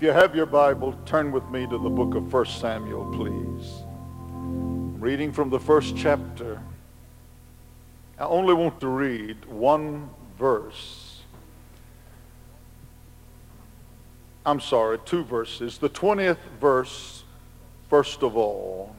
If you have your Bible, turn with me to the book of 1 Samuel, please. I'm reading from the first chapter. I only want to read one verse. I'm sorry, two verses. The 20th verse, first of all.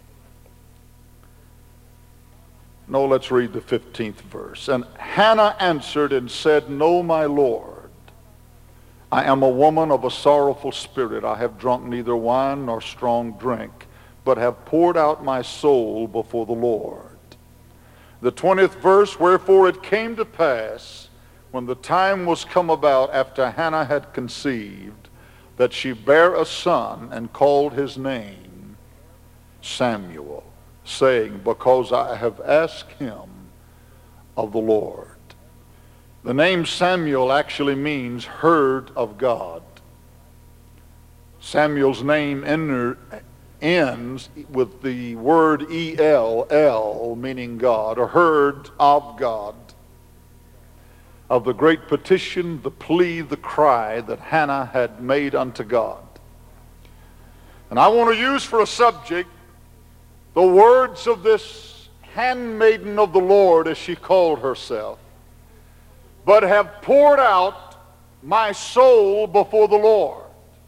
No, let's read the 15th verse. And Hannah answered and said, "No, my Lord, I am a woman of a sorrowful spirit. I have drunk neither wine nor strong drink, but have poured out my soul before the Lord." The 20th verse, wherefore it came to pass, when the time was come about after Hannah had conceived, that she bare a son and called his name Samuel, saying, "Because I have asked him of the Lord." The name Samuel actually means heard of God. Samuel's name ends with the word E-L-L, meaning God, or heard of God, of the great petition, the plea, the cry that Hannah had made unto God. And I want to use for a subject the words of this handmaiden of the Lord, as she called herself. "But have poured out my soul before the Lord."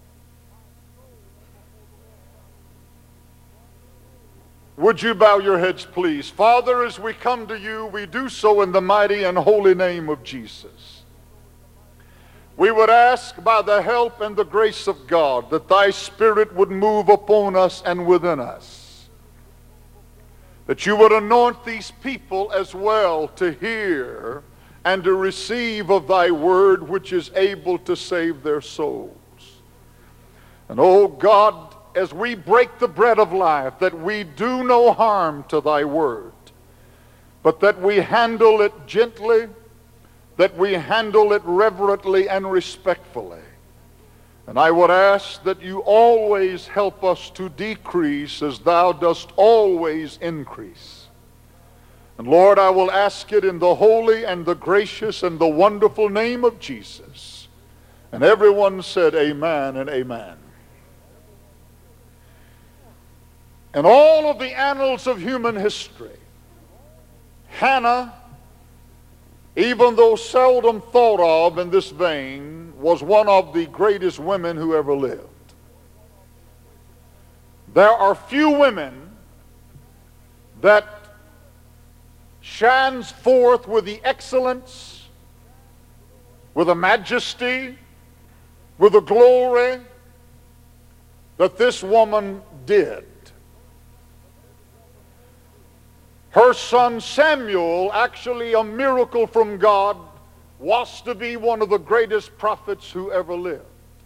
Would you bow your heads, please? Father, as we come to you, we do so in the mighty and holy name of Jesus. We would ask by the help and the grace of God that thy Spirit would move upon us and within us, that you would anoint these people as well to hear and to receive of thy word, which is able to save their souls. And oh God, as we break the bread of life, that we do no harm to thy word, but that we handle it gently, that we handle it reverently and respectfully. And I would ask that you always help us to decrease as thou dost always increase. And Lord, I will ask it in the holy and the gracious and the wonderful name of Jesus. And everyone said amen and amen. In all of the annals of human history, Hannah, even though seldom thought of in this vein, was one of the greatest women who ever lived. There are few women that shines forth with the excellence, with the majesty, with the glory that this woman did. Her son Samuel, actually a miracle from God, was to be one of the greatest prophets who ever lived.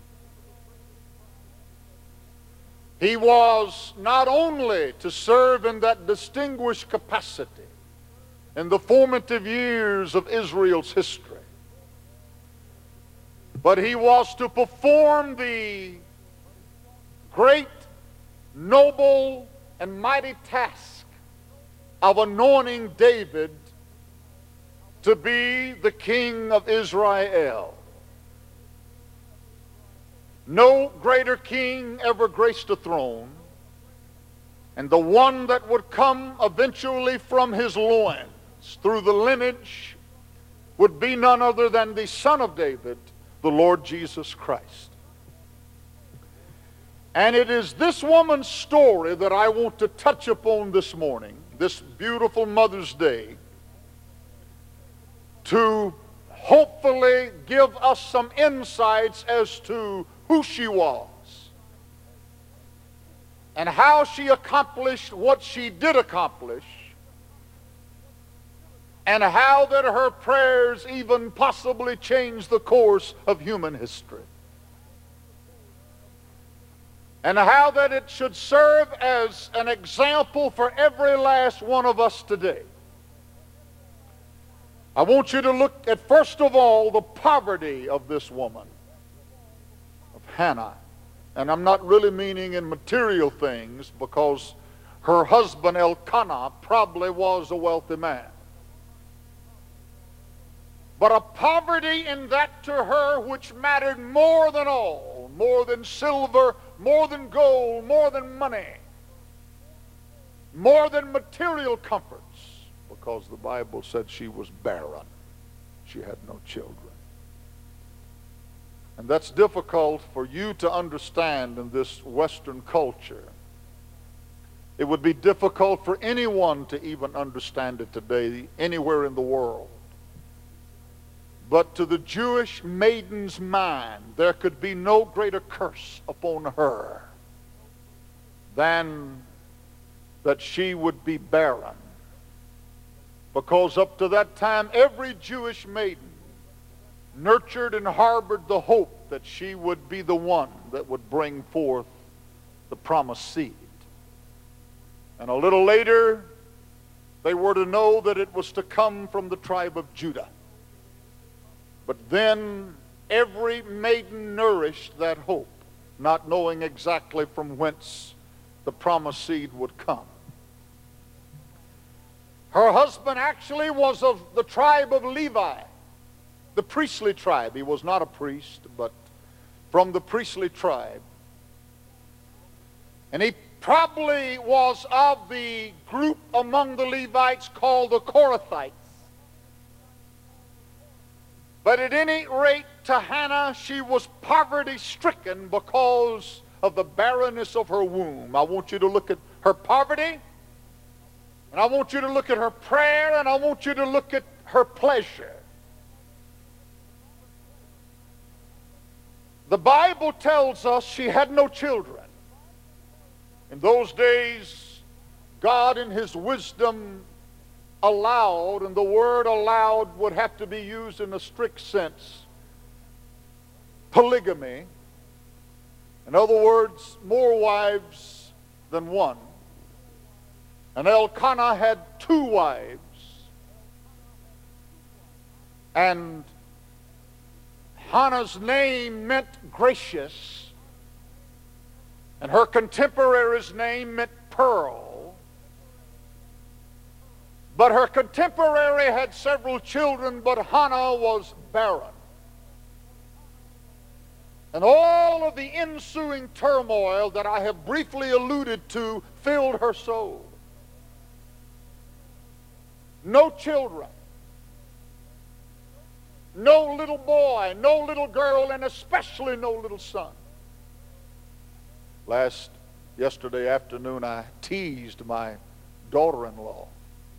He was not only to serve in that distinguished capacity in the formative years of Israel's history, but he was to perform the great, noble, and mighty task of anointing David to be the king of Israel. No greater king ever graced a throne, and the one that would come eventually from his loins through the lineage would be none other than the Son of David, the Lord Jesus Christ. And it is this woman's story that I want to touch upon this morning, this beautiful Mother's Day, to hopefully give us some insights as to who she was and how she accomplished what she did accomplish, and how that her prayers even possibly changed the course of human history, and how that it should serve as an example for every last one of us today. I want you to look at, first of all, the poverty of this woman, of Hannah. And I'm not really meaning in material things, because her husband Elkanah probably was a wealthy man. But a poverty in that to her which mattered more than all, more than silver, more than gold, more than money, more than material comforts, because the Bible said she was barren. She had no children. And that's difficult for you to understand in this Western culture. It would be difficult for anyone to even understand it today, anywhere in the world. But to the Jewish maiden's mind, there could be no greater curse upon her than that she would be barren. Because up to that time, every Jewish maiden nurtured and harbored the hope that she would be the one that would bring forth the promised seed. And a little later, they were to know that it was to come from the tribe of Judah. But then every maiden nourished that hope, not knowing exactly from whence the promised seed would come. Her husband actually was of the tribe of Levi, the priestly tribe. He was not a priest, but from the priestly tribe. And he probably was of the group among the Levites called the Korathites. But at any rate, to Hannah, she was poverty-stricken because of the barrenness of her womb. I want you to look at her poverty, and I want you to look at her prayer, and I want you to look at her pleasure. The Bible tells us she had no children. In those days, God in his wisdom allowed, and the word allowed would have to be used in a strict sense, polygamy. In other words, more wives than one. And Elkanah had 2 wives. And Hannah's name meant gracious, and her contemporary's name meant pearl. But her contemporary had several children, but Hannah was barren. And all of the ensuing turmoil that I have briefly alluded to filled her soul. No children. No little boy, no little girl, and especially no little son. Yesterday afternoon, I teased my daughter-in-law.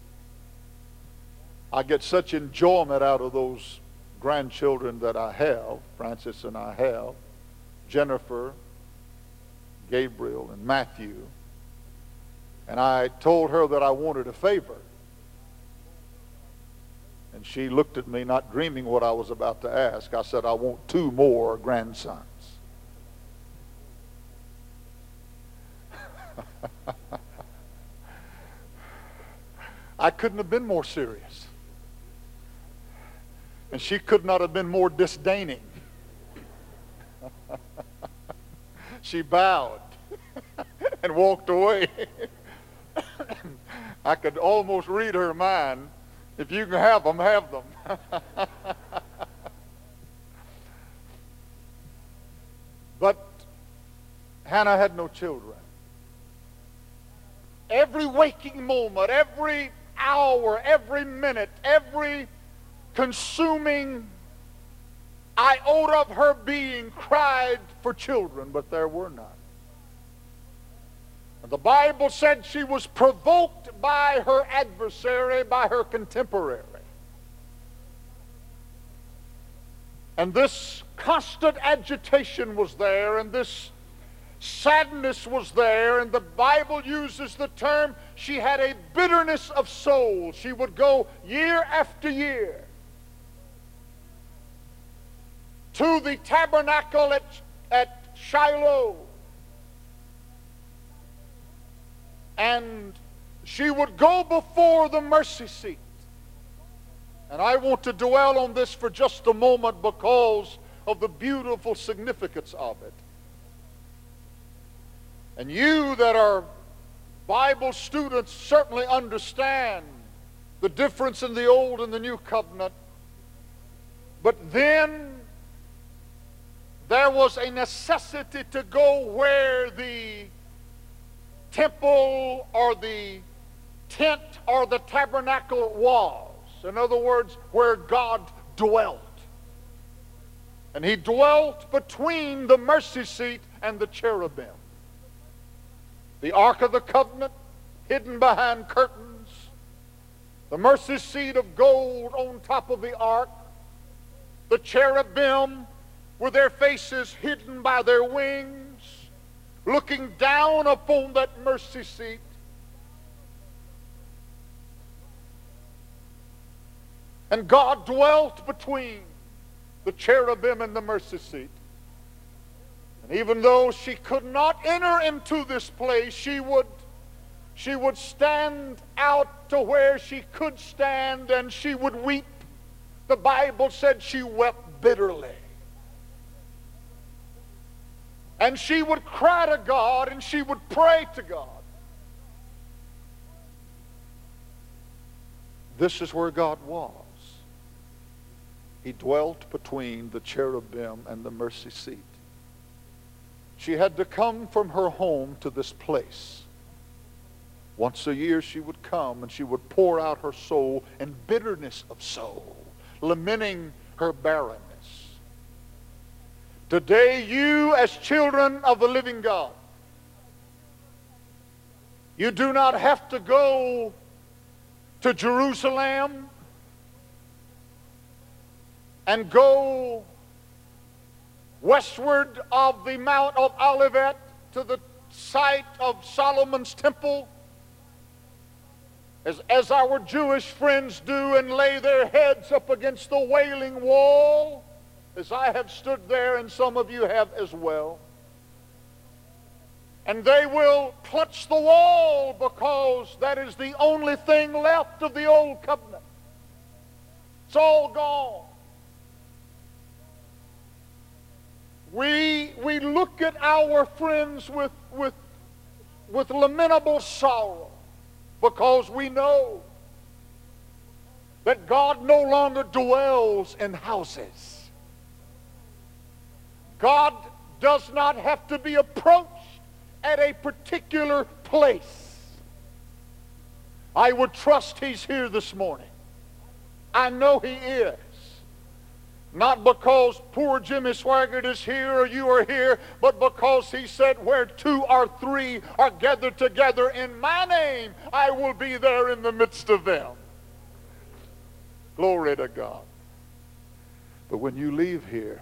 I get such enjoyment out of those grandchildren that I have, Francis and I have, Jennifer, Gabriel, and Matthew. And I told her that I wanted a favor. And she looked at me, not dreaming what I was about to ask. I said, I want 2 more grandsons. I couldn't have been more serious. And she could not have been more disdaining. She bowed and walked away. I could almost read her mind. If you can have them, have them. But Hannah had no children. Every waking moment, every hour, every minute, every consuming iota of her being cried for children, but there were none. And the Bible said she was provoked by her adversary, by her contemporary. And this constant agitation was there, and this sadness was there, and the Bible uses the term, she had a bitterness of soul. She would go year after year to the tabernacle at Shiloh, and she would go before the mercy seat. And I want to dwell on this for just a moment because of the beautiful significance of it. And you that are Bible students certainly understand the difference in the Old and the New Covenant. But then there was a necessity to go where the temple or the tent or the tabernacle was. In other words, where God dwelt. And he dwelt between the mercy seat and the cherubim. The Ark of the Covenant hidden behind curtains. The mercy seat of gold on top of the ark. The cherubim with their faces hidden by their wings, looking down upon that mercy seat. And God dwelt between the cherubim and the mercy seat. And even though she could not enter into this place, she would stand out to where she could stand, and she would weep. The Bible said she wept bitterly. And she would cry to God, and she would pray to God. This is where God was. He dwelt between the cherubim and the mercy seat. She had to come from her home to this place. Once a year she would come and she would pour out her soul in bitterness of soul, lamenting her barrenness. Today, you as children of the living God, you do not have to go to Jerusalem and go westward of the Mount of Olivet to the site of Solomon's temple, as our Jewish friends do, and lay their heads up against the Wailing Wall, as I have stood there and some of you have as well. And they will clutch the wall because that is the only thing left of the old covenant. It's all gone. We look at our friends with lamentable sorrow because we know that God no longer dwells in houses. God does not have to be approached at a particular place. I would trust he's here this morning. I know he is. Not because poor Jimmy Swaggart is here or you are here, but because he said, where two or three are gathered together in my name, I will be there in the midst of them. Glory to God. But when you leave here,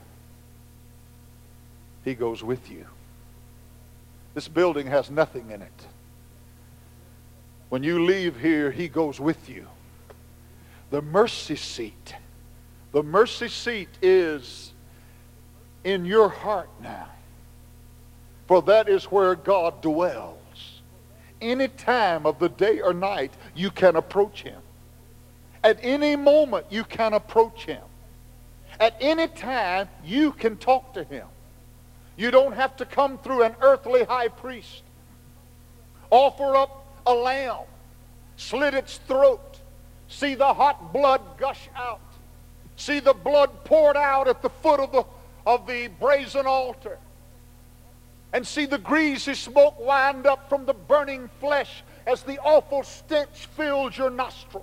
he goes with you. This building has nothing in it. When you leave here, he goes with you. The mercy seat. The mercy seat is in your heart now. For that is where God dwells. Any time of the day or night, you can approach him. At any moment, you can approach him. At any time, you can talk to him. You don't have to come through an earthly high priest. Offer up a lamb. Slit its throat. See the hot blood gush out. See the blood poured out at the foot of the brazen altar. And see the greasy smoke wind up from the burning flesh as the awful stench fills your nostrils.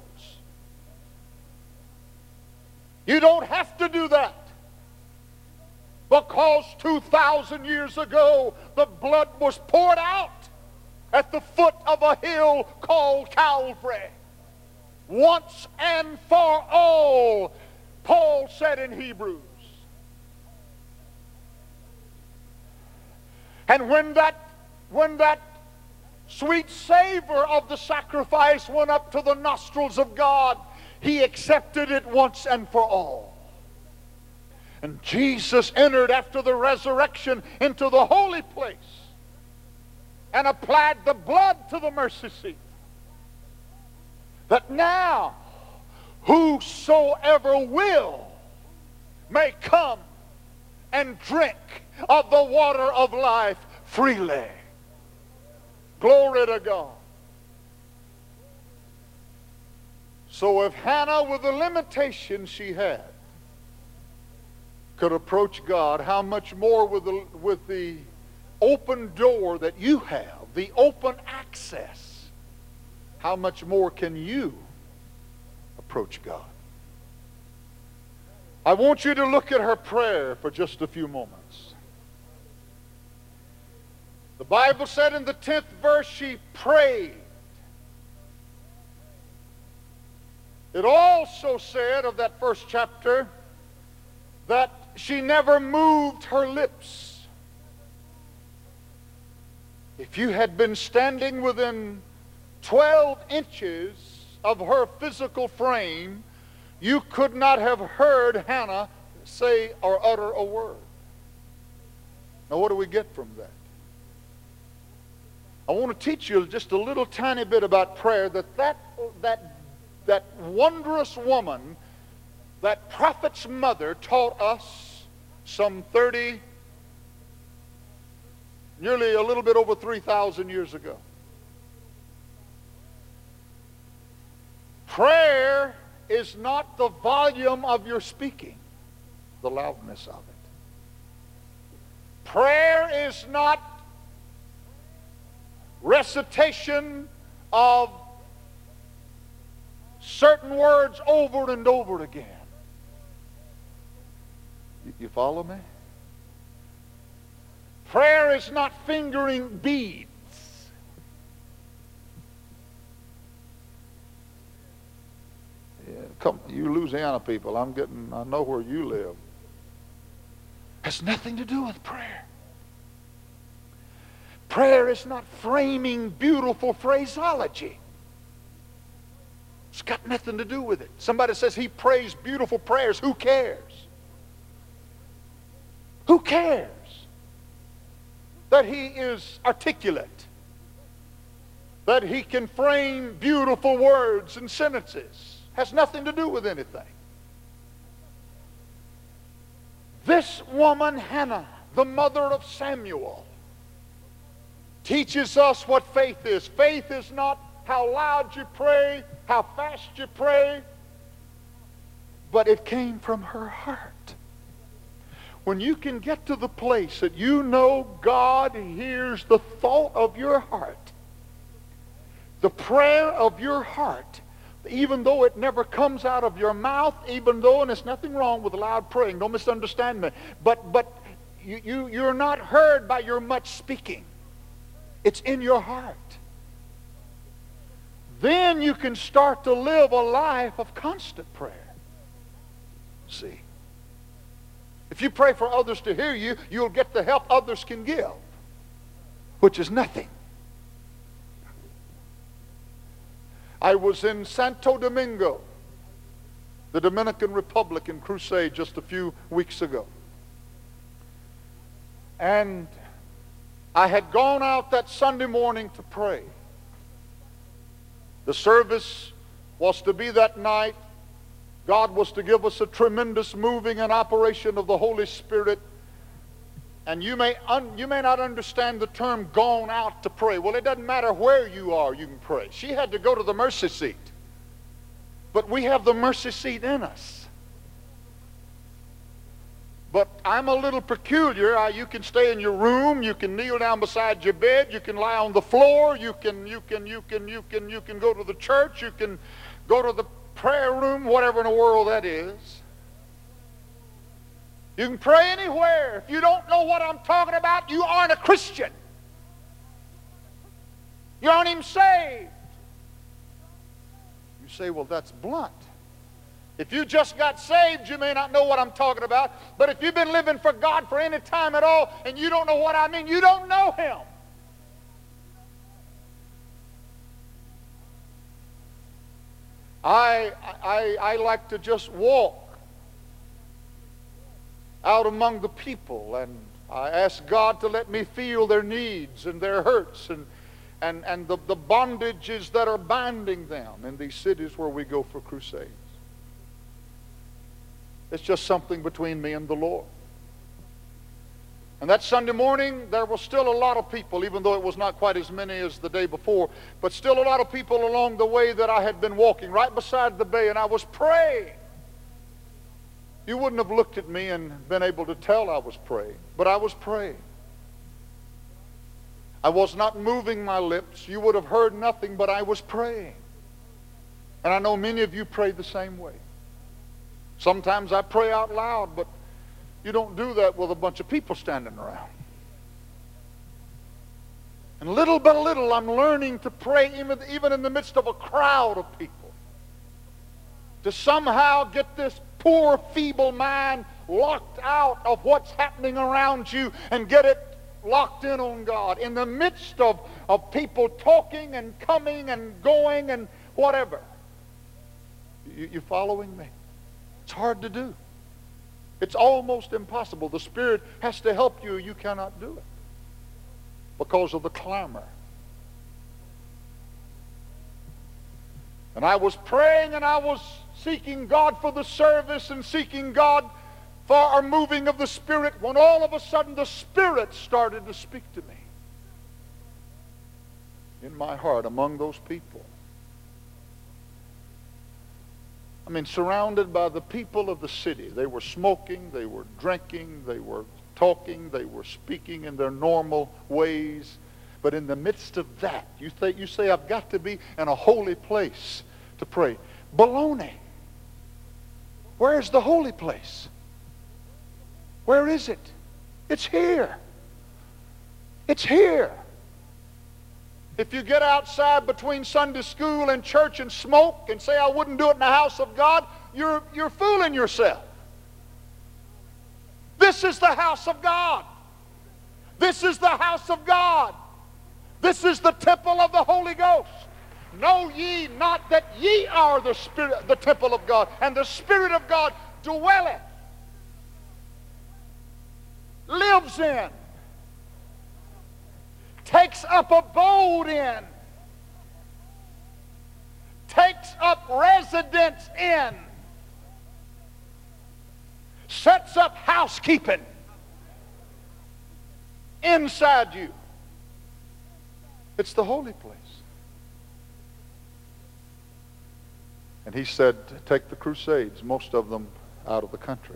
You don't have to do that. Because 2,000 years ago, the blood was poured out at the foot of a hill called Calvary. Once and for all, Paul said in Hebrews. And when that sweet savor of the sacrifice went up to the nostrils of God, he accepted it once and for all. And Jesus entered after the resurrection into the holy place and applied the blood to the mercy seat. That now whosoever will may come and drink of the water of life freely. Glory to God. So if Hannah, with the limitations she had, could approach God, how much more with the open door that you have, the open access, how much more can you approach God? I want you to look at her prayer for just a few moments. The Bible said in the 10th verse, she prayed. It also said of that first chapter that she never moved her lips. If you had been standing within 12 inches of her physical frame, you could not have heard Hannah say or utter a word. Now, what do we get from that? I want to teach you just a little tiny bit about prayer, that wondrous woman, that prophet's mother, taught us some 30, nearly a little bit over 3,000 years ago. Prayer is not the volume of your speaking, the loudness of it. Prayer is not recitation of certain words over and over again. You follow me? Prayer is not fingering beads. Yeah, come, you Louisiana people, I know where you live. Has nothing to do with prayer. Prayer is not framing beautiful phraseology. It's got nothing to do with it. Somebody says he prays beautiful prayers. Who cares? Who cares that he is articulate? That he can frame beautiful words and sentences? Has nothing to do with anything. This woman, Hannah, the mother of Samuel, teaches us what faith is. Faith is not how loud you pray, how fast you pray, but it came from her heart. When you can get to the place that you know God hears the thought of your heart, the prayer of your heart, even though it never comes out of your mouth, even though, and there's nothing wrong with loud praying, don't misunderstand me, but you're not heard by your much speaking. It's in your heart. Then you can start to live a life of constant prayer. See? If you pray for others to hear you, you'll get the help others can give, which is nothing. I was in Santo Domingo, the Dominican Republic, in crusade just a few weeks ago. And I had gone out that Sunday morning to pray. The service was to be that night. God was to give us a tremendous moving and operation of the Holy Spirit. And you may not understand the term gone out to pray. Well, it doesn't matter where you are, you can pray. She had to go to the mercy seat. But we have the mercy seat in us. But I'm a little peculiar. You can stay in your room. You can kneel down beside your bed. You can lie on the floor. You can go to the church. You can go to the prayer room, whatever in the world that is. You can pray anywhere. If you don't know what I'm talking about, you aren't a Christian. You aren't even saved. You say, well, that's blunt. If you just got saved, you may not know what I'm talking about. But if you've been living for God for any time at all and you don't know what I mean, you don't know Him. I like to just walk out among the people, and I ask God to let me feel their needs and their hurts and the bondages that are binding them in these cities where we go for crusades. It's just something between me and the Lord. And that Sunday morning, there was still a lot of people, even though it was not quite as many as the day before, but still a lot of people along the way that I had been walking right beside the bay, and I was praying. You wouldn't have looked at me and been able to tell I was praying, but I was praying. I was not moving my lips. You would have heard nothing, but I was praying. And I know many of you pray the same way. Sometimes I pray out loud, but you don't do that with a bunch of people standing around. And little by little, I'm learning to pray even in the midst of a crowd of people. To somehow get this poor, feeble mind locked out of what's happening around you and get it locked in on God. In the midst of people talking and coming and going and whatever. You following me? It's hard to do. It's almost impossible. The Spirit has to help you. You cannot do it because of the clamor. And I was praying and I was seeking God for the service and seeking God for our moving of the Spirit when all of a sudden the Spirit started to speak to me in my heart among those people. I mean, surrounded by the people of the city. They were smoking, they were drinking, they were talking, they were speaking in their normal ways. But in the midst of that, you say, I've got to be in a holy place to pray. Baloney. Where's the holy place? Where is it? It's here. It's here. If you get outside between Sunday school and church and smoke and say, I wouldn't do it in the house of God, you're fooling yourself. This is the house of God. This is the house of God. This is the temple of the Holy Ghost. Know ye not that ye are the Spirit, the temple of God, and the Spirit of God dwelleth, lives in, takes up abode in, takes up residence in, sets up housekeeping inside you. It's the holy place. And he said, take the crusades, most of them out of the country.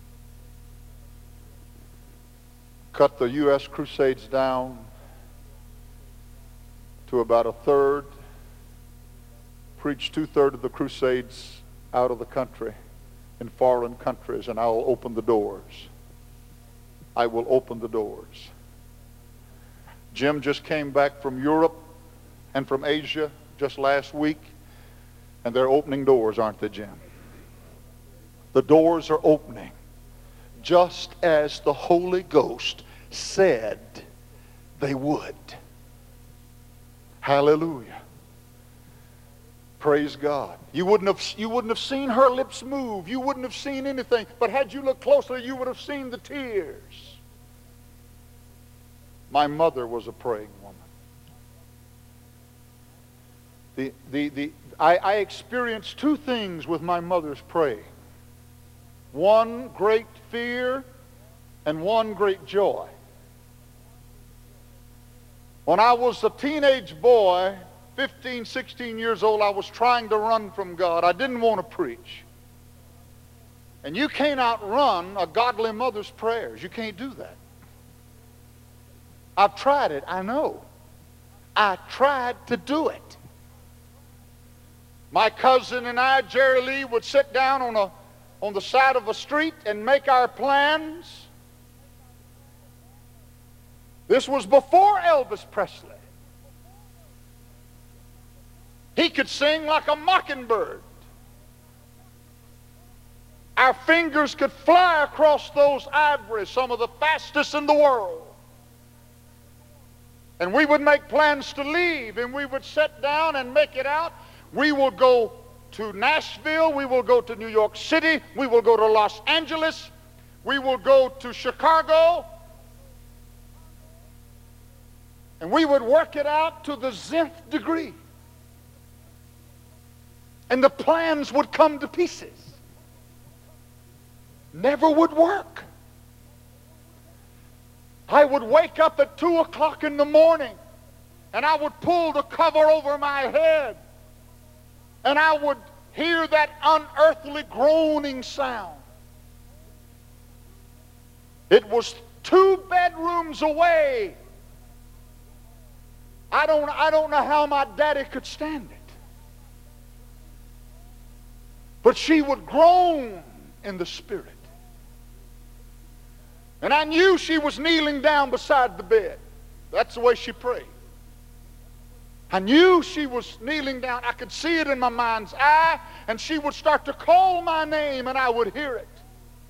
Cut the U.S. crusades down to about a third. Preach 2/3 of the crusades out of the country in foreign countries, and I'll open the doors. I will open the doors. Jim just came back from Europe and from Asia just last week, and they're opening doors, aren't they, Jim? The doors are opening, just as the Holy Ghost said they would. Hallelujah. Praise God. You wouldn't have seen her lips move. You wouldn't have seen anything. But had you looked closely, you would have seen the tears. My mother was a praying woman. I experienced two things with my mother's praying. One great fear and one great joy. When I was a teenage boy, 15, 16 years old, I was trying to run from God. I didn't want to preach. And you can't outrun a godly mother's prayers. You can't do that. I've tried it, I know. I tried to do it. My cousin and I, Jerry Lee, would sit down on the side of a street and make our plans. This was before Elvis Presley. He could sing like a mockingbird. Our fingers could fly across those ivories, some of the fastest in the world. And we would make plans to leave, and we would sit down and make it out. We will go to Nashville. We will go to New York City. We will go to Los Angeles. We will go to Chicago. And we would work it out to the 10th degree. And the plans would come to pieces. Never would work. I would wake up at 2 o'clock in the morning, and I would pull the cover over my head, and I would hear that unearthly groaning sound. It was 2 bedrooms away. I don't know how my daddy could stand it. But she would groan in the Spirit. And I knew she was kneeling down beside the bed. That's the way she prayed. I knew she was kneeling down. I could see it in my mind's eye. And she would start to call my name and I would hear it.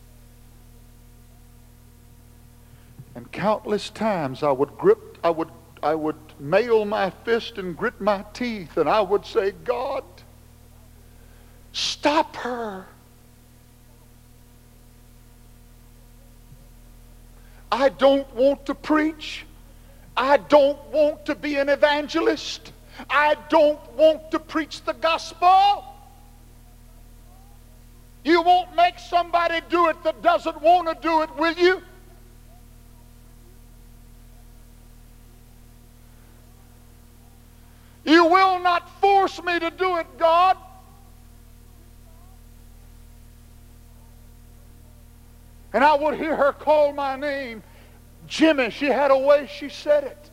And countless times I would mail my fist and grit my teeth, and I would say, God, stop her. I don't want to preach. I don't want to be an evangelist. I don't want to preach the gospel. You won't make somebody do it that doesn't want to do it, will you? You will not force me to do it, God. And I would hear her call my name. Jimmy, she had a way she said it.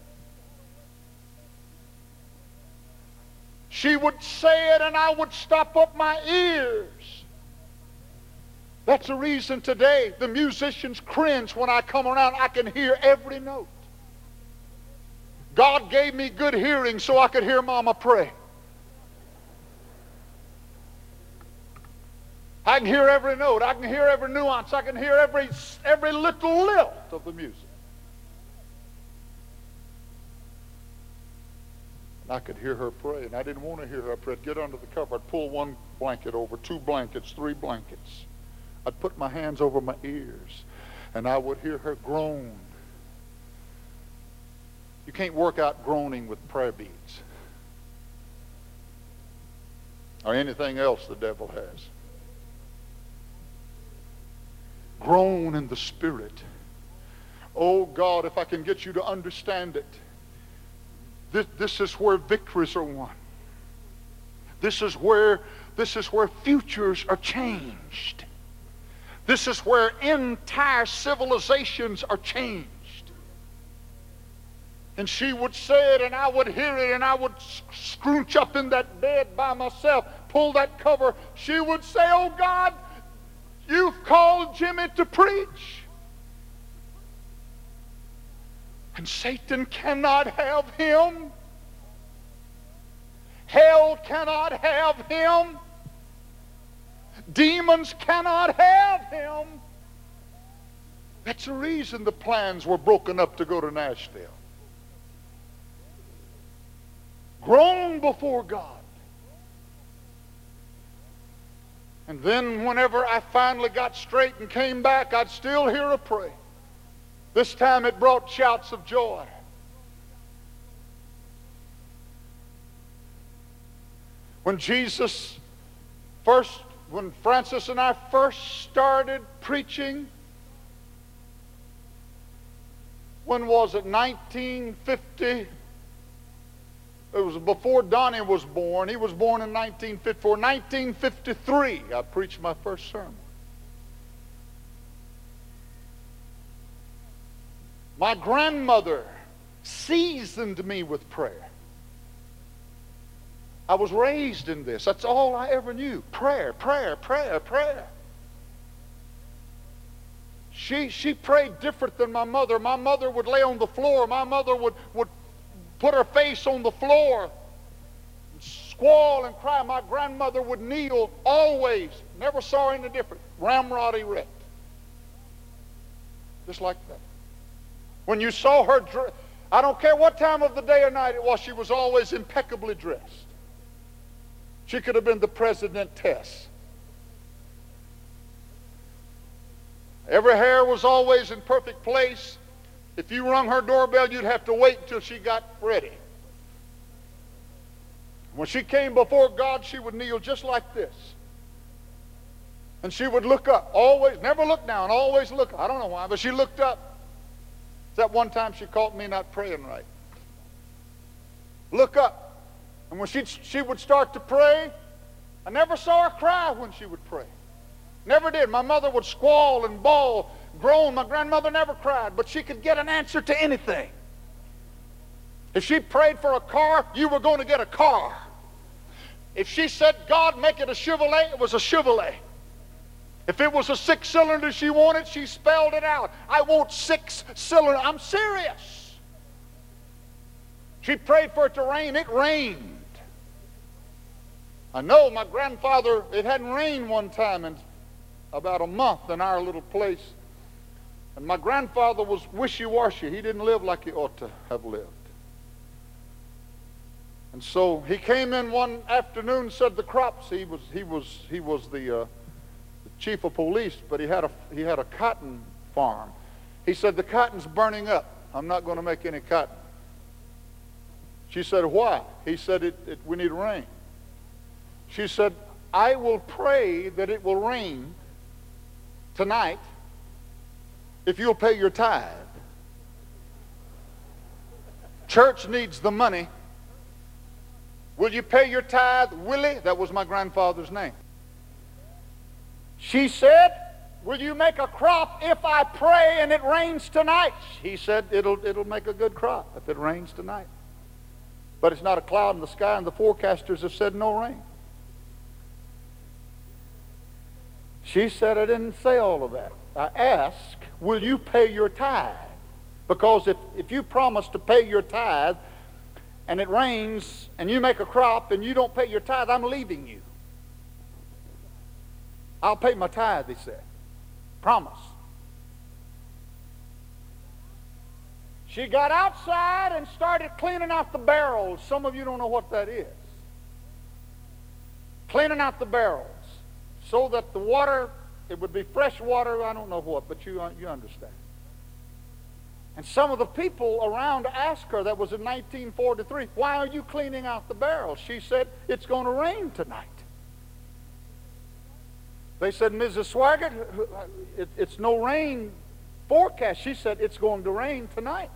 She would say it and I would stop up my ears. That's the reason today the musicians cringe when I come around. I can hear every note. God gave me good hearing so I could hear Mama pray. I can hear every note. I can hear every nuance. I can hear every little lilt of the music. And I could hear her pray, and I didn't want to hear her pray. I'd get under the cover. I'd pull one blanket over, 2 blankets, 3 blankets. I'd put my hands over my ears, and I would hear her groan. You can't work out groaning with prayer beads or anything else the devil has. Groan in the Spirit. Oh God, if I can get you to understand it, this is where victories are won. This is where futures are changed. This is where entire civilizations are changed. And she would say it and I would hear it and I would scrunch up in that bed by myself, pull that cover. She would say, oh God, you've called Jimmy to preach. And Satan cannot have him. Hell cannot have him. Demons cannot have him. That's the reason the plans were broken up to go to Nashville. Groan before God. And then whenever I finally got straight and came back, I'd still hear her pray. This time it brought shouts of joy. When Francis and I first started preaching, when was it, 1950? It was before Donnie was born. He was born in 1954. 1953, I preached my first sermon. My grandmother seasoned me with prayer. I was raised in this. That's all I ever knew. Prayer, prayer, prayer, prayer. She prayed different than my mother. My mother would lay on the floor. My mother would put her face on the floor, and squall and cry. My grandmother would kneel always. Never saw any different. Ramrod erect. Just like that. When you saw her, I don't care what time of the day or night it was, she was always impeccably dressed. She could have been the Presidentess. Every hair was always in perfect place. If you rung her doorbell, you'd have to wait until she got ready. When she came before God, she would kneel just like this. And she would look up, always, never look down, always look up. I don't know why, but she looked up. That one time she caught me not praying right. Look up. And when she would start to pray, I never saw her cry when she would pray. Never did. My mother would squall and bawl grown. My grandmother never cried, but she could get an answer to anything. If she prayed for a car, you were going to get a car. If she said, God, make it a Chevrolet, it was a Chevrolet. If it was a 6-cylinder she wanted, she spelled it out. I want 6-cylinder. I'm serious. She prayed for it to rain. It rained. I know my grandfather, it hadn't rained one time in about a month in our little place. And my grandfather was wishy-washy. He didn't live like he ought to have lived. And so he came in one afternoon and said the crops, he was the chief of police, but he had a cotton farm. He said, the cotton's burning up. I'm not going to make any cotton. She said, why? He said, we need rain. She said, I will pray that it will rain tonight if you'll pay your tithe. Church needs the money. Will you pay your tithe, Willie? That was my grandfather's name. She said, will you make a crop if I pray and it rains tonight? He said, it'll make a good crop if it rains tonight. But it's not a cloud in the sky, and the forecasters have said no rain. She said, I didn't say all of that. I asked, will you pay your tithe? Because if you promise to pay your tithe and it rains and you make a crop and you don't pay your tithe, I'm leaving you. I'll pay my tithe, he said. Promise. She got outside and started cleaning out the barrels. Some of you don't know what that is. Cleaning out the barrels so that the water, it would be fresh water, I don't know what, but you understand. And some of the people around asked her, that was in 1943, why are you cleaning out the barrels? She said, it's going to rain tonight. They said, Mrs. Swaggart, it's no rain forecast. She said, it's going to rain tonight.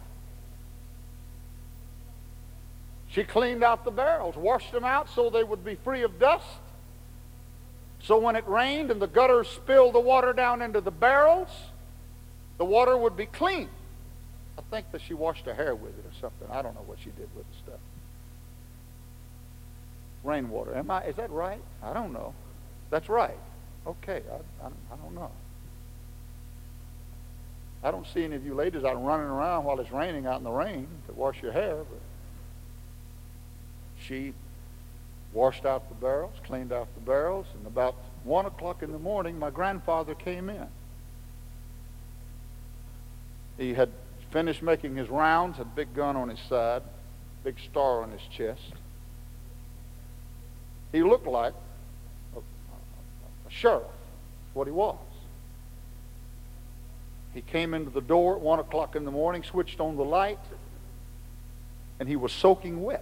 She cleaned out the barrels, washed them out so they would be free of dust. So when it rained and the gutters spilled the water down into the barrels, the water would be clean. I think that she washed her hair with it or something. I don't know what she did with the stuff. Rainwater. Is that right? I don't know. That's right. Okay, I don't know. I don't see any of you ladies out running around while it's raining out in the rain to wash your hair, but she washed out the barrels, cleaned out the barrels, and about 1 o'clock in the morning, my grandfather came in. He had finished making his rounds, had a big gun on his side, big star on his chest. He looked like a sheriff, what he was. He came into the door at 1 o'clock in the morning, switched on the light, and he was soaking wet.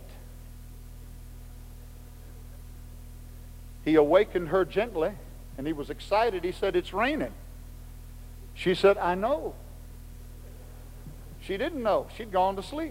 He awakened her gently, and he was excited. He said, it's raining. She said, I know. She didn't know. She'd gone to sleep.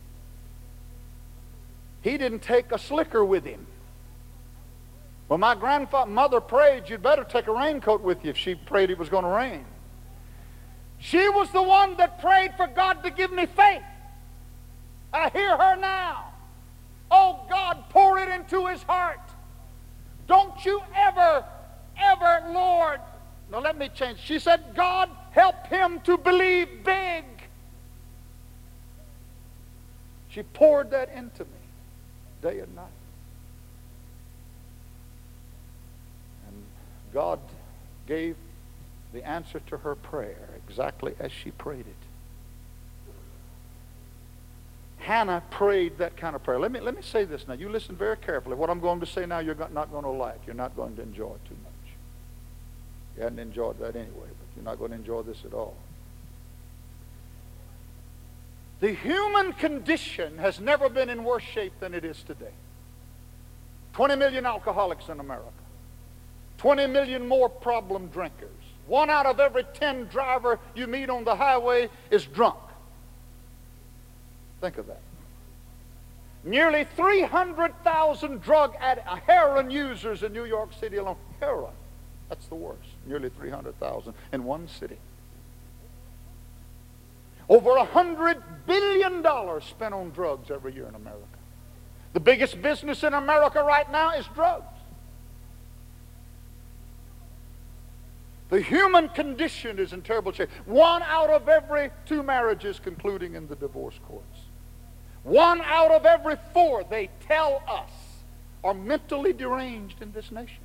He didn't take a slicker with him. Well, my grandmother prayed, you'd better take a raincoat with you if she prayed it was going to rain. She was the one that prayed for God to give me faith. I hear her now. Oh, God, pour it into his heart. Don't you ever, Lord. Now, let me change. She said, God, help him to believe big. She poured that into me day and night. And God gave the answer to her prayer exactly as she prayed it. Hannah prayed that kind of prayer. Let me say this now. You listen very carefully. What I'm going to say now you're not going to like. You're not going to enjoy too much. You hadn't enjoyed that anyway, but you're not going to enjoy this at all. The human condition has never been in worse shape than it is today. 20 million alcoholics in America. 20 million more problem drinkers. 1 out of every 10 driver you meet on the highway is drunk. Think of that. Nearly 300,000 heroin users in New York City alone. Heroin. That's the worst. Nearly 300,000 in one city. Over $100 billion spent on drugs every year in America. The biggest business in America right now is drugs. The human condition is in terrible shape. 1 out of every 2 marriages concluding in the divorce courts. 1 out of every 4, they tell us, are mentally deranged in this nation.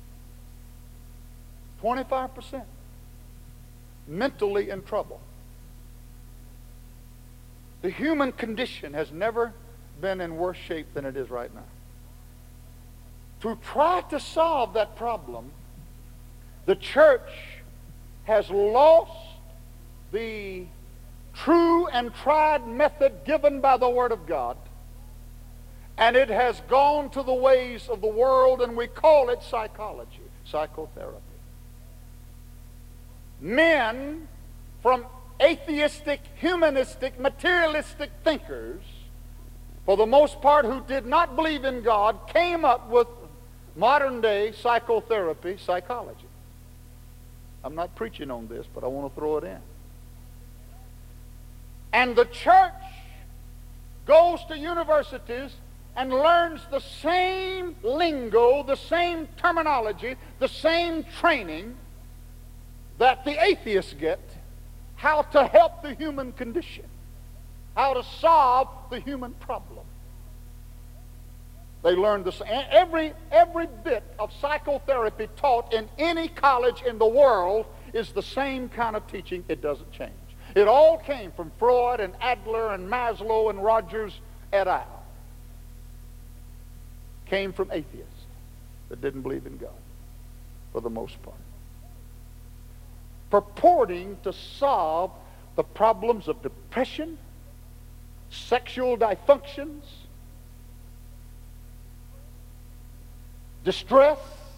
25% mentally in trouble. The human condition has never been in worse shape than it is right now. To try to solve that problem, the church has lost the true and tried method given by the Word of God, and it has gone to the ways of the world, and we call it psychology, psychotherapy. Men from atheistic, humanistic, materialistic thinkers, for the most part who did not believe in God, came up with modern-day psychotherapy, psychology. I'm not preaching on this, but I want to throw it in. And the church goes to universities and learns the same lingo, the same terminology, the same training that the atheists get, how to help the human condition, how to solve the human problem. They learn the same. Every bit of psychotherapy taught in any college in the world is the same kind of teaching. It doesn't change. It all came from Freud and Adler and Maslow and Rogers et al. Came from atheists that didn't believe in God, for the most part, purporting to solve the problems of depression, sexual dysfunctions, distress,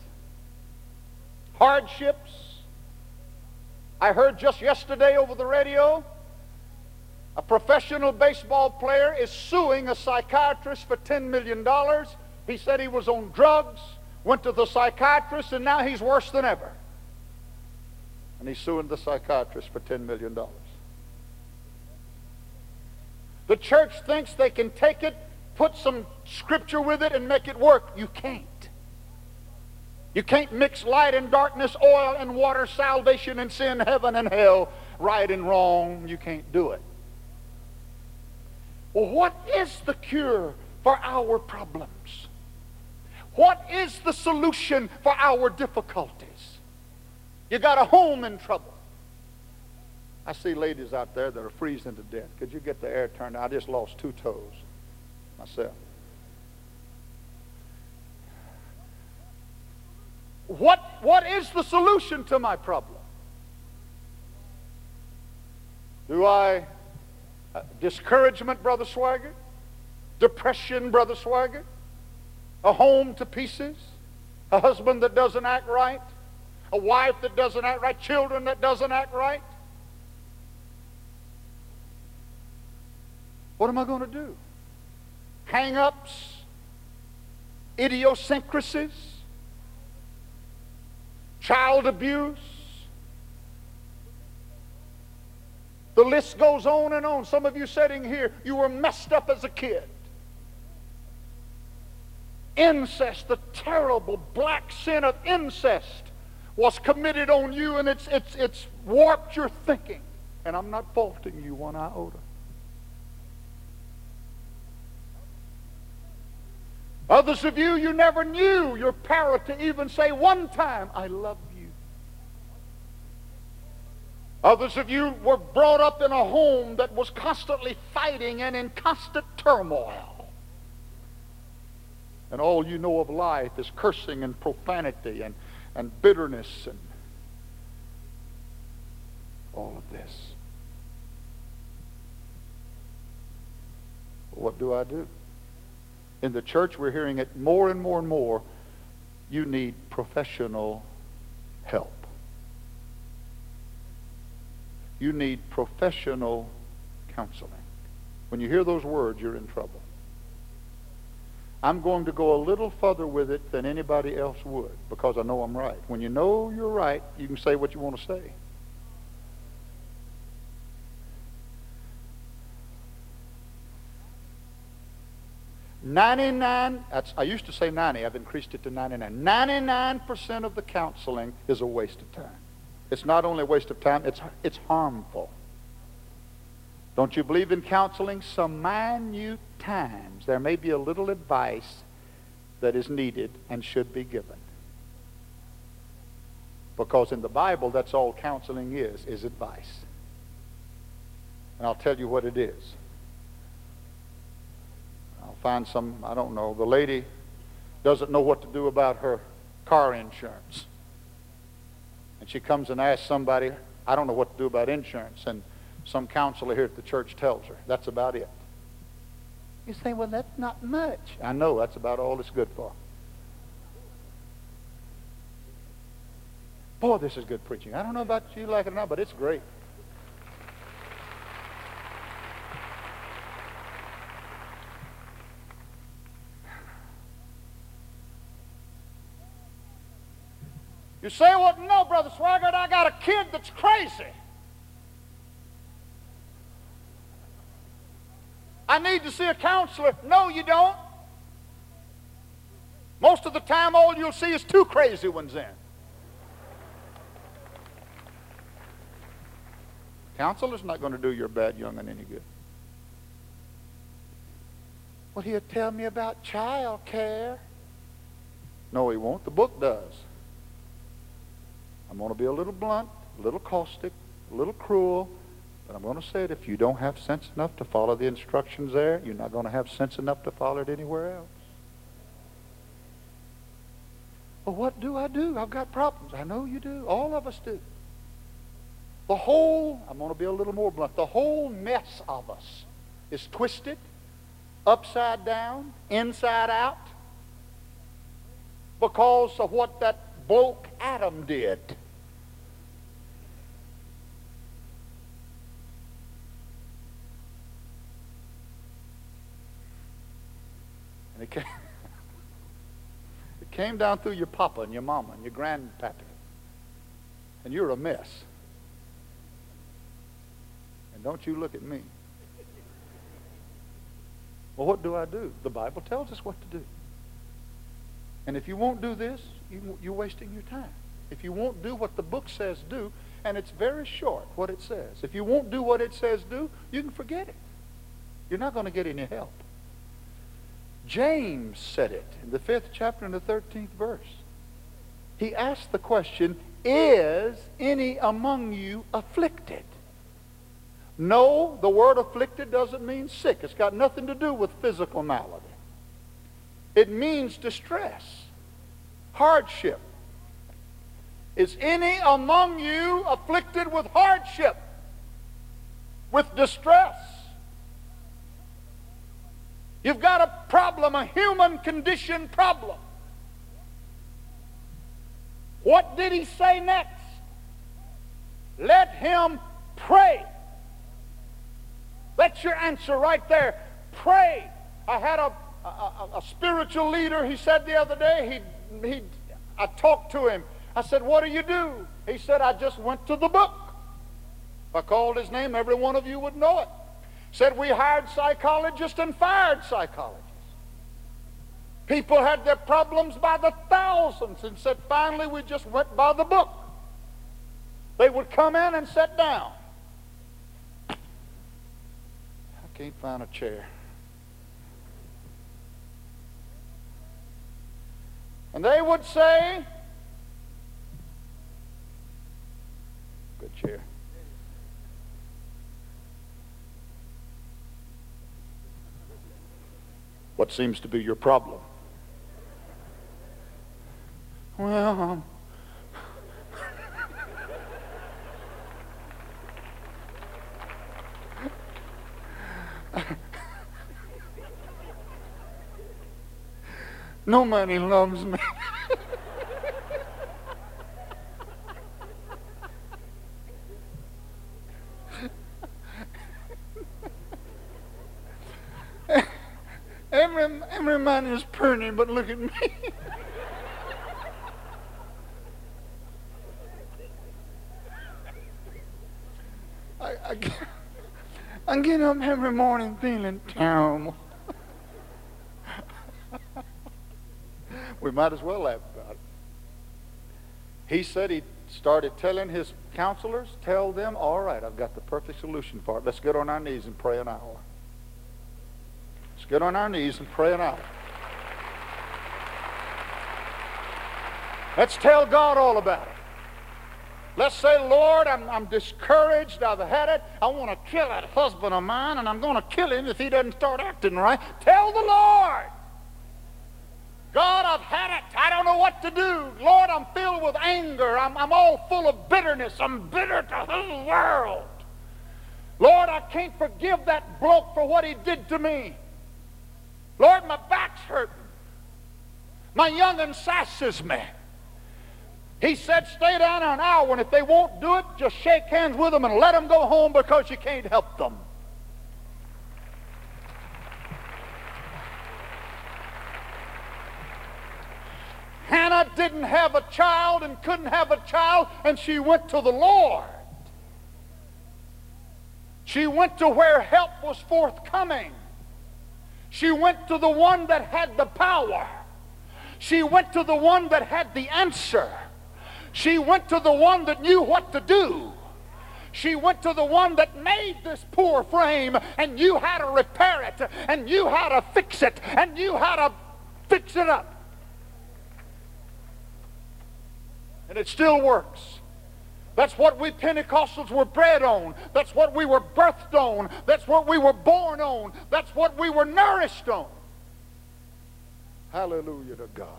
hardships. I heard just yesterday over the radio, a professional baseball player is suing a psychiatrist for $10 million. He said he was on drugs, went to the psychiatrist, and now he's worse than ever. And he's suing the psychiatrist for $10 million. The church thinks they can take it, put some scripture with it, and make it work. You can't. You can't mix light and darkness, oil and water, salvation and sin, heaven and hell, right and wrong. You can't do it. Well, what is the cure for our problems? What is the solution for our difficulties? You got a home in trouble. I see ladies out there that are freezing to death. Could you get the air turned on? I just lost 2 toes myself. What is the solution to my problem? Do I discouragement, Brother Swigert? Depression, Brother Swigert? A home to pieces? A husband that doesn't act right? A wife that doesn't act right? Children that doesn't act right? What am I going to do? Hang-ups? Idiosyncrasies? Child abuse? The list goes on and on. Some of you sitting here, you were messed up as a kid. Incest, the terrible black sin of incest was committed on you, and it's warped your thinking. And I'm not faulting you one iota. Others of you, you never knew your parent to even say one time, I love you. Others of you were brought up in a home that was constantly fighting and in constant turmoil. And all you know of life is cursing and profanity and bitterness and all of this. What do I do? In the church, we're hearing it more and more and more. You need professional help. You need professional counseling. When you hear those words, you're in trouble. I'm going to go a little further with it than anybody else would, because I know I'm right. When you know you're right, you can say what you want to say. I used to say 90, I've increased it to 99. 99% of the counseling is a waste of time. It's not only a waste of time, it's harmful. Don't you believe in counseling? Some minute times there may be a little advice that is needed and should be given. Because in the Bible, that's all counseling is advice. And I'll tell you what it is. I'll find some, I don't know, the lady doesn't know what to do about her car insurance. And she comes and asks somebody, I don't know what to do about insurance. And some counselor here at the church tells her, that's about it. You say, well, that's not much. I know, that's about all it's good for. Boy, this is good preaching. I don't know about you like it or not, but it's great. You say, well, no, Brother Swaggart, I got a kid that's crazy. I need to see a counselor. No, you don't. Most of the time, all you'll see is two crazy ones in. Counselor's not going to do your bad young'un any good. Well, he'll tell me about child care. No, he won't. The book does. I'm going to be a little blunt, a little caustic, a little cruel, but I'm going to say it. If you don't have sense enough to follow the instructions there, you're not going to have sense enough to follow it anywhere else. Well, what do I do? I've got problems. I know you do. All of us do. The whole, I'm going to be a little more blunt, the whole mess of us is twisted, upside down, inside out, because of what that bloke Adam did. And it came down through your papa and your mama and your grandpappy. And you're a mess. And don't you look at me. Well, what do I do? The Bible tells us what to do. And if you won't do this, you're wasting your time. If you won't do what the book says do, and it's very short what it says. If you won't do what it says do, you can forget it. You're not going to get any help. James said it in the 5th chapter and the 13th verse. He asked the question, is any among you afflicted? No, the word afflicted doesn't mean sick. It's got nothing to do with physical malady. It means distress, hardship. Is any among you afflicted with hardship, with distress? You've got a problem, a human condition problem. What did he say next? Let him pray. That's your answer right there. Pray. I had a spiritual leader, he said the other day, I talked to him. I said, what do you do? He said, I just went to the book. If I called his name, every one of you would know it. Said we hired psychologists and fired psychologists. People had their problems by the thousands and said, finally, we just went by the book. They would come in and sit down. I can't find a chair. And they would say, good chair. What seems to be your problem? Well, nobody loves me. Every man is pretty, but look at me. I get up every morning feeling terrible. We might as well laugh about it. He said he started telling his counselors, tell them, all right, I've got the perfect solution for it. Let's get on our knees and pray an hour. Let's get on our knees and pray an hour. Let's tell God all about it. Let's say, Lord, I'm discouraged. I've had it. I want to kill that husband of mine, and I'm going to kill him if he doesn't start acting right. Tell the Lord. God, I've had it. I don't know what to do. Lord, I'm filled with anger. I'm all full of bitterness. I'm bitter to the whole world. Lord, I can't forgive that bloke for what he did to me. Lord, my back's hurting. My young'un sasses me. He said, stay down an hour, and if they won't do it, just shake hands with them and let them go home because you can't help them. Hannah didn't have a child and couldn't have a child, and she went to the Lord. She went to where help was forthcoming. She went to the one that had the power. She went to the one that had the answer. She went to the one that knew what to do. She went to the one that made this poor frame and knew how to repair it and knew how to fix it and knew how to fix it up. And it still works. That's what we Pentecostals were bred on. That's what we were birthed on. That's what we were born on. That's what we were nourished on. Hallelujah to God.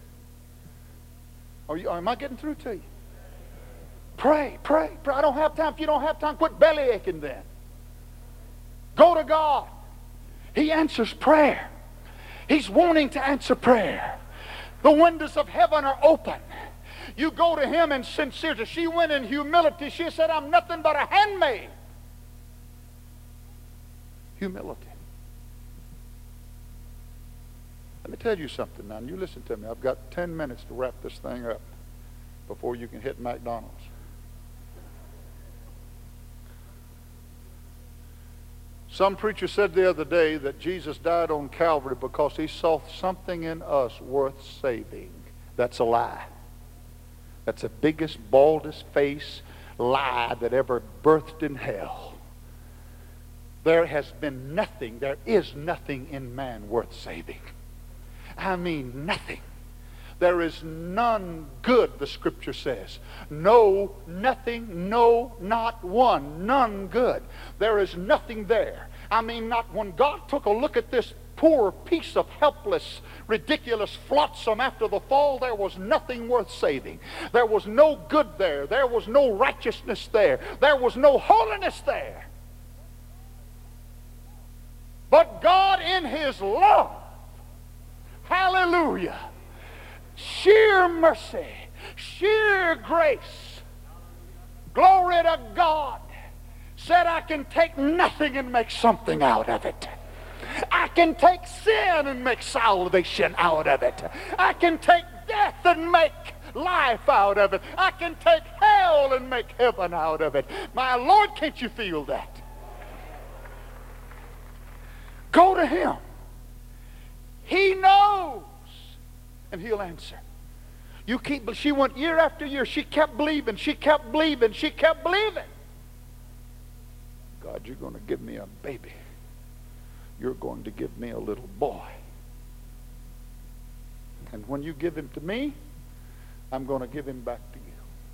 Am I getting through to you? Pray, pray, pray. I don't have time. If you don't have time, quit belly aching then. Go to God. He answers prayer. He's wanting to answer prayer. The windows of heaven are open. You go to him in sincerity. She went in humility. She said, I'm nothing but a handmaid. Humility. Let me tell you something now, and you listen to me. I've got 10 minutes to wrap this thing up before you can hit McDonald's. Some preacher said the other day that Jesus died on Calvary because he saw something in us worth saving. That's a lie. That's the biggest, baldest face lie that ever birthed in hell. There has been nothing, there is nothing in man worth saving. I mean nothing. There is none good, the scripture says. No, nothing, no, not one, none good. There is nothing there. I mean, not when God took a look at this poor piece of helpless, ridiculous flotsam after the fall, there was nothing worth saving. There was no good there. There was no righteousness there. There was no holiness there. But God in his love, hallelujah, sheer mercy, sheer grace, glory to God, said I can take nothing and make something out of it. I can take sin and make salvation out of it. I can take death and make life out of it. I can take hell and make heaven out of it. My Lord, can't you feel that? Go to him. He knows, and he'll answer. She went year after year. She kept believing. She kept believing. She kept believing. God, you're going to give me a baby. You're going to give me a little boy. And when you give him to me, I'm going to give him back to you.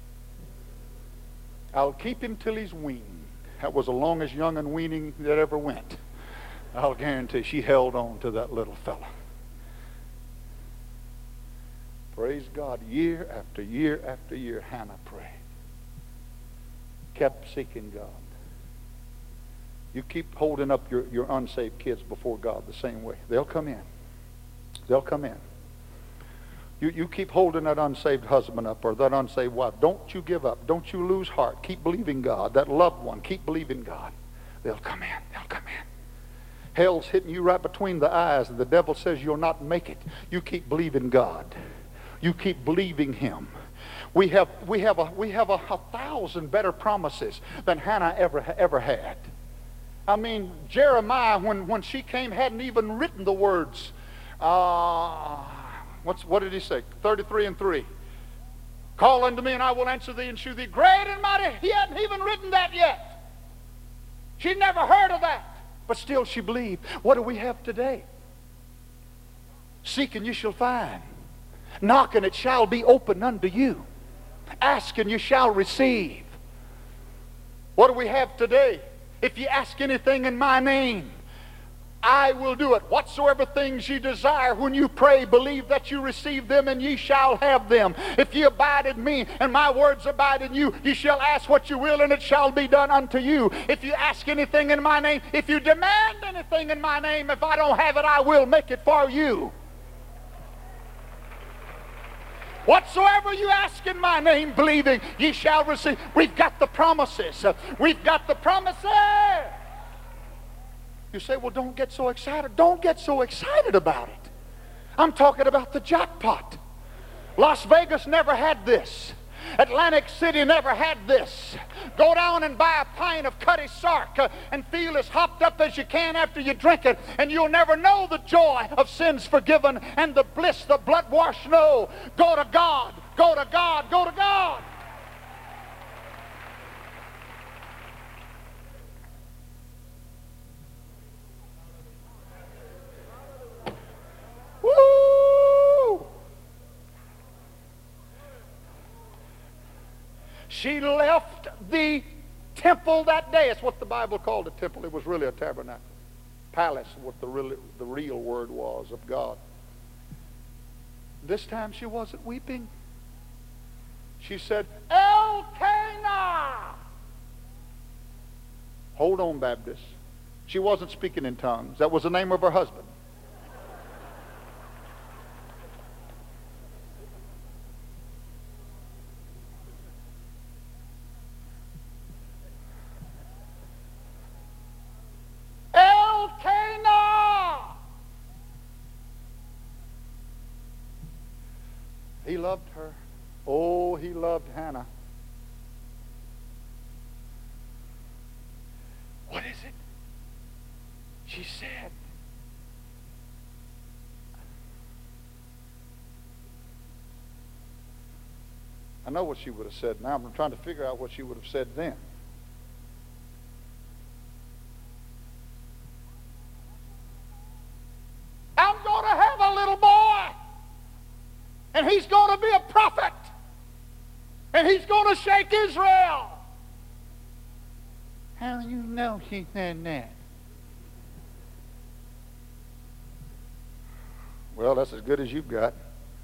I'll keep him till he's weaned. That was the longest young and weaning that ever went. I'll guarantee she held on to that little fella. Praise God. Year after year after year, Hannah prayed. Kept seeking God. You keep holding up your unsaved kids before God the same way. They'll come in. They'll come in. You keep holding that unsaved husband up or that unsaved wife. Don't you give up. Don't you lose heart. Keep believing God. That loved one, keep believing God. They'll come in. They'll come in. Hell's hitting you right between the eyes, and the devil says you'll not make it. You keep believing God. You keep believing him. We have a thousand better promises than Hannah ever had. I mean, Jeremiah, when she came, hadn't even written the words, what did he say? 33 and 3. Call unto me and I will answer thee and shew thee great and mighty. He hadn't even written that yet. She'd never heard of that. But still she believed. What do we have today? Seek and you shall find. Knock and it shall be opened unto you. Ask and you shall receive. What do we have today? If you ask anything in my name, I will do it. Whatsoever things ye desire, when you pray, believe that you receive them, and ye shall have them. If ye abide in me, and my words abide in you, ye shall ask what you will, and it shall be done unto you. If you ask anything in my name, if you demand anything in my name, if I don't have it, I will make it for you. Whatsoever you ask in my name, believing, ye shall receive. We've got the promises. We've got the promises. You say, well, don't get so excited. Don't get so excited about it. I'm talking about the jackpot. Las Vegas never had this. Atlantic City never had this. Go down and buy a pint of Cutty Sark and feel as hopped up as you can after you drink it, and you'll never know the joy of sins forgiven and the bliss the blood-washed know. Go to God. Go to God. Go to God. Woo! She left the temple that day. It's what the Bible called a temple. It was really a tabernacle. Palace, what the real word was of God. This time she wasn't weeping. She said, Elkanah! Hold on, Baptist. She wasn't speaking in tongues. That was the name of her husband. He loved her. Oh, he loved Hannah. What is it? She said, I know what she would have said now. I'm trying to figure out what she would have said then. I'm going to have a little boy. And he's going to be a prophet. And he's going to shake Israel. How do you know she said that? Well, that's as good as you've got.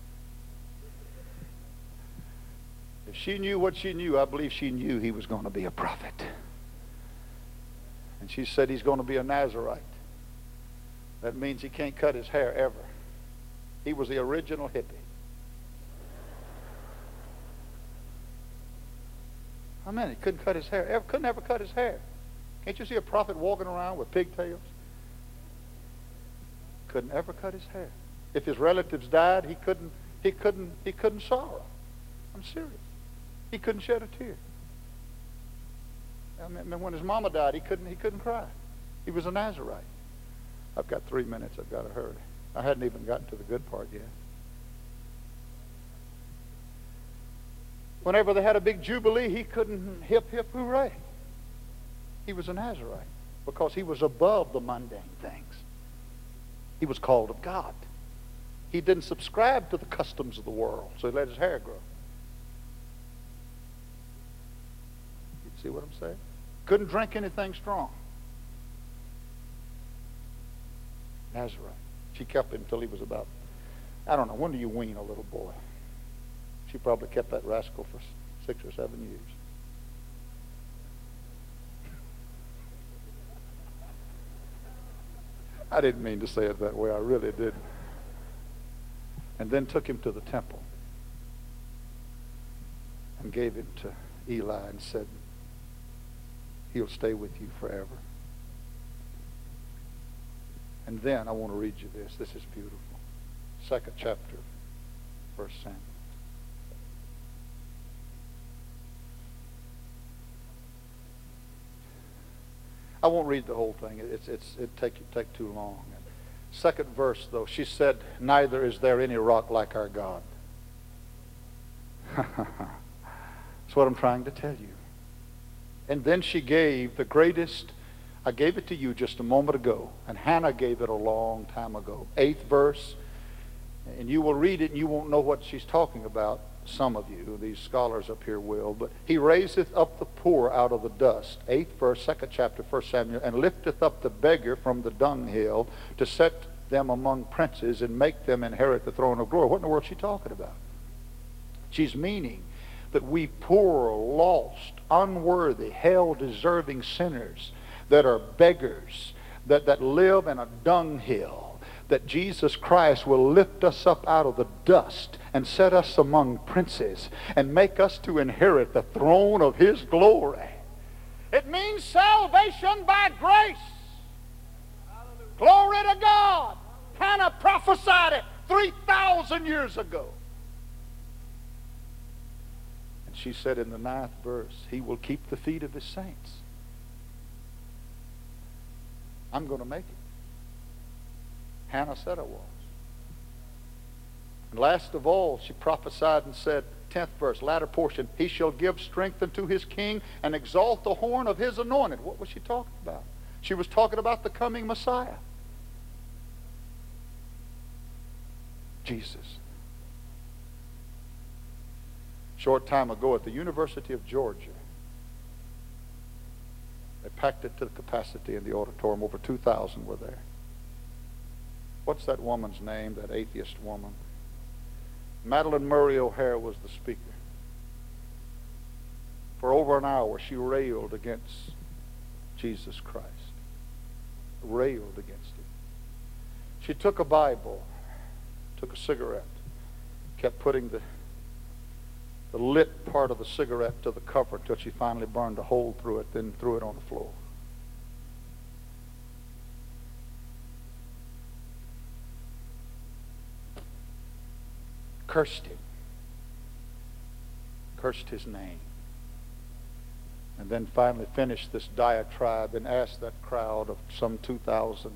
If she knew what she knew, I believe she knew he was going to be a prophet. And she said he's going to be a Nazarite. That means he can't cut his hair ever. He was the original hippie. I mean, he couldn't cut his hair. Couldn't ever cut his hair. Can't you see a prophet walking around with pigtails? Couldn't ever cut his hair. If his relatives died, he couldn't sorrow. I'm serious. He couldn't shed a tear. I mean, when his mama died, he couldn't cry. He was a Nazarite. I've got 3 minutes. I've got to hurry. I hadn't even gotten to the good part yet. Whenever they had a big jubilee, he couldn't hip, hip, hooray. He was a Nazarite because he was above the mundane things. He was called of God. He didn't subscribe to the customs of the world, so he let his hair grow. You see what I'm saying? Couldn't drink anything strong. Nazarite. She kept him until he was about, I don't know, when do you wean a little boy? She probably kept that rascal for 6 or 7 years. I didn't mean to say it that way. I really didn't. And then took him to the temple and gave him to Eli and said, he'll stay with you forever. And then I want to read you this. This is beautiful. 2nd chapter, 1 Samuel. I won't read the whole thing. It'd take too long. Second verse, though, she said, neither is there any rock like our God. That's what I'm trying to tell you. And then she gave the greatest, I gave it to you just a moment ago, and Hannah gave it a long time ago. 8th verse, and you will read it and you won't know what she's talking about. Some of you, these scholars up here will, but he raiseth up the poor out of the dust. 8th verse, 2nd chapter, 1 Samuel, and lifteth up the beggar from the dunghill to set them among princes and make them inherit the throne of glory. What in the world is she talking about? She's meaning that we poor, lost, unworthy, hell-deserving sinners that are beggars, that live in a dunghill, that Jesus Christ will lift us up out of the dust and set us among princes and make us to inherit the throne of his glory. It means salvation by grace. Glory to God. Hannah prophesied it 3,000 years ago. And she said in the 9th verse, he will keep the feet of his saints. I'm going to make it. Hannah said I was. And last of all, she prophesied and said, 10th verse, latter portion, he shall give strength unto his king and exalt the horn of his anointed. What was she talking about? She was talking about the coming Messiah. Jesus. Short time ago at the University of Georgia, they packed it to the capacity in the auditorium. Over 2,000 were there. What's that woman's name, that atheist woman? Madalyn Murray O'Hair was the speaker. For over an hour, she railed against Jesus Christ. Railed against him. She took a Bible, took a cigarette, kept putting the lit part of the cigarette to the cover until she finally burned a hole through it, then threw it on the floor. Cursed him. Cursed his name. And then finally finished this diatribe and asked that crowd of some 2,000,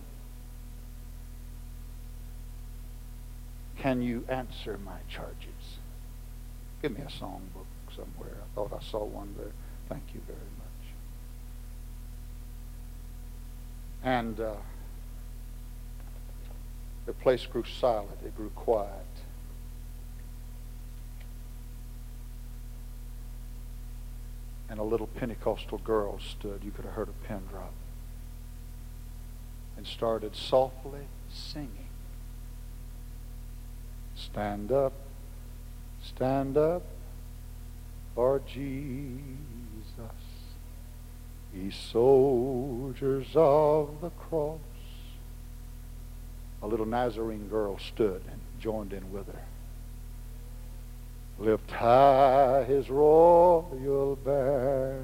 can you answer my charges? Give me a songbook somewhere. I thought I saw one there. Thank you very much. And the place grew silent. It grew quiet. And a little Pentecostal girl stood. You could have heard a pin drop. And started softly singing. Stand up for Jesus, ye soldiers of the cross. A little Nazarene girl stood and joined in with her. Lift high his royal banner.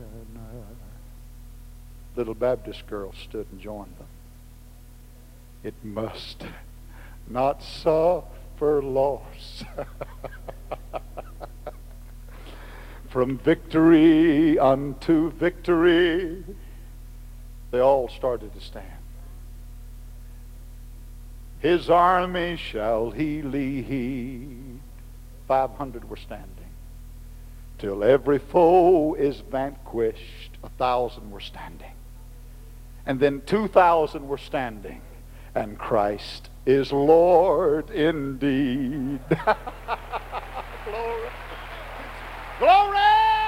Little Baptist girl stood and joined them. It must not suffer loss. From victory unto victory. They all started to stand. His army shall he lead. 500 were standing. Till every foe is vanquished. 1,000 were standing. And then 2,000 were standing. And Christ is Lord indeed. Glory. Glory!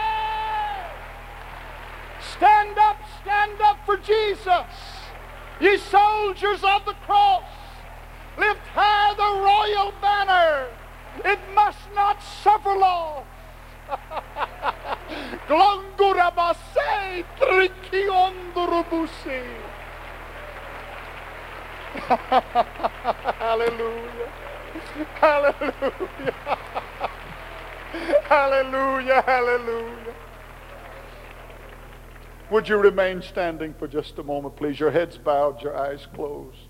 Stand up for Jesus. Ye soldiers of the cross. Lift high the royal banner. It must not suffer loss. Glangurabase trikiondurubuse. Hallelujah. Hallelujah. Hallelujah. Hallelujah. Would you remain standing for just a moment, please? Your heads bowed, your eyes closed.